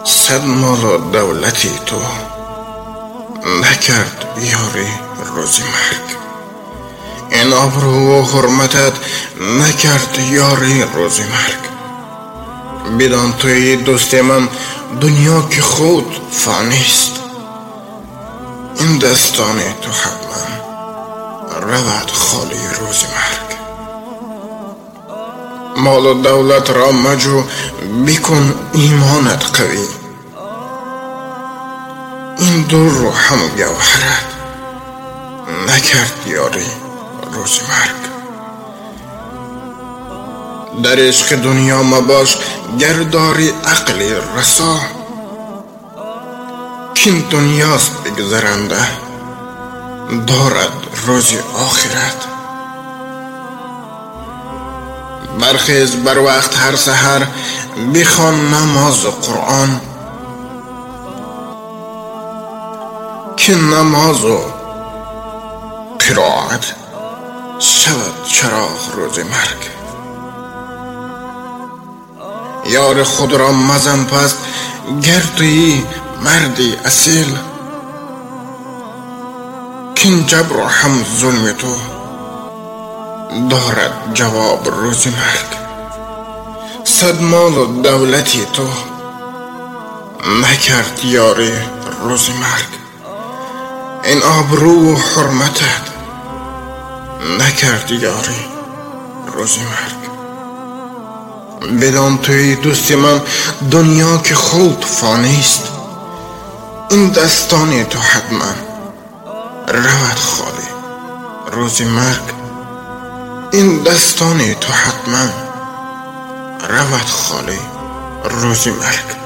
صد مال و دولتی تو نکرد یاری روز مرگ. این آبرو و حرمتت نکرد یاری روز مرگ. بدان توی دوست من دنیا که خود فانیست. این دستان تو حتما رود خالی روز مرگ. مال و دولت را مجو بکن ایمانت قوی. این دور رو هم گوهرت نکرد یاری روز مرگ. در عشق دنیا مباش گرداری عقلی رسا. کین دنیاست بگذرنده دارد روز آخرت. برخیز بر وقت هر سحر بخوان نماز قرآن. که نماز و قرائت شود چراغ روز مرگ. یار خود را مزن پست گردی مردی اصیل. کین جبر و هم ظلم تو دارد جواب روز مرگ. صد مال و دولتی تو نکرد یاری روز مرگ. این آبرو و حرمتت نکرد یاری روز مرگ. بدان توی دوست من دنیا که خود فانیست. این دستان تو حتما رود خالی روز مرگ. این دستان تو حتما رود خالی روز مرگ.